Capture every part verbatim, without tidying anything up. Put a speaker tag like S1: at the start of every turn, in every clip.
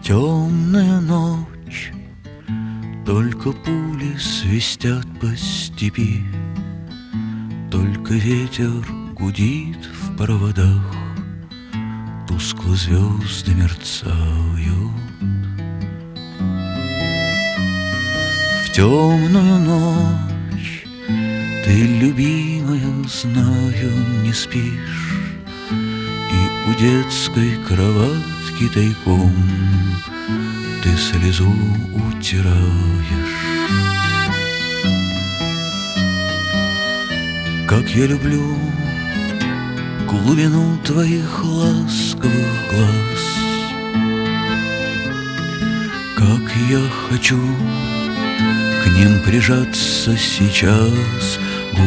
S1: Темная ночь, только пули свистят по степи, только ветер гудит в проводах, тускло звезды мерцают. В темную ночь ты, любимая, знаю, не спишь, и у детской кроватки тайком ты слезу утираешь. Как я люблю глубину твоих ласковых глаз, как я хочу к ним прижаться сейчас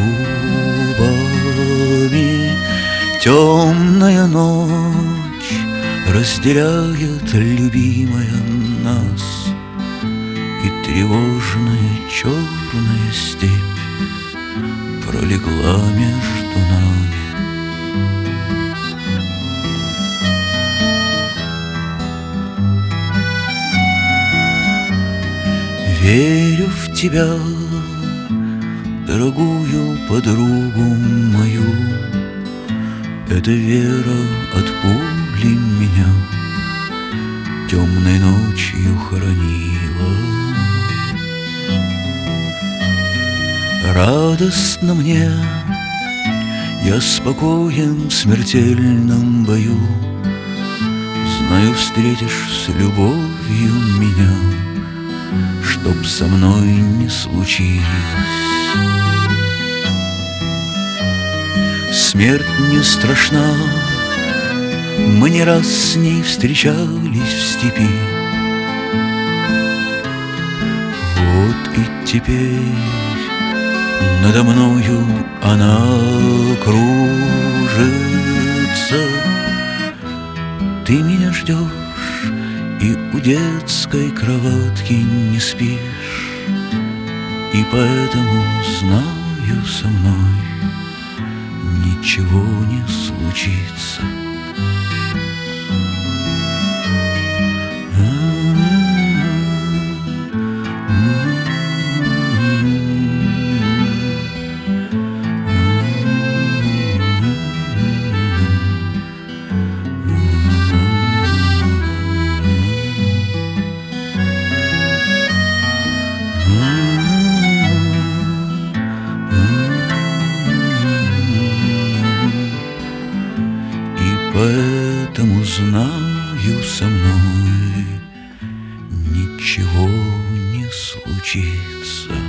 S1: губами. Темная ночь разделяет, любимая, нас, и тревожная черная степь пролегла между нами. Верю в тебя, дорогую подругу мою, эта вера от пули меня темной ночью хоронила. Радостно мне, я спокоен в смертельном бою, знаю, встретишь с любовью меня, чтоб со мной не случилось. Смерть не страшна, мы не раз с ней встречались в степи. Вот и теперь надо мною она кружится. Ты меня ждешь и у детской кроватки не спишь, и поэтому знаю, со мной ничего не случится. Поэтому знаю, со мной ничего не случится.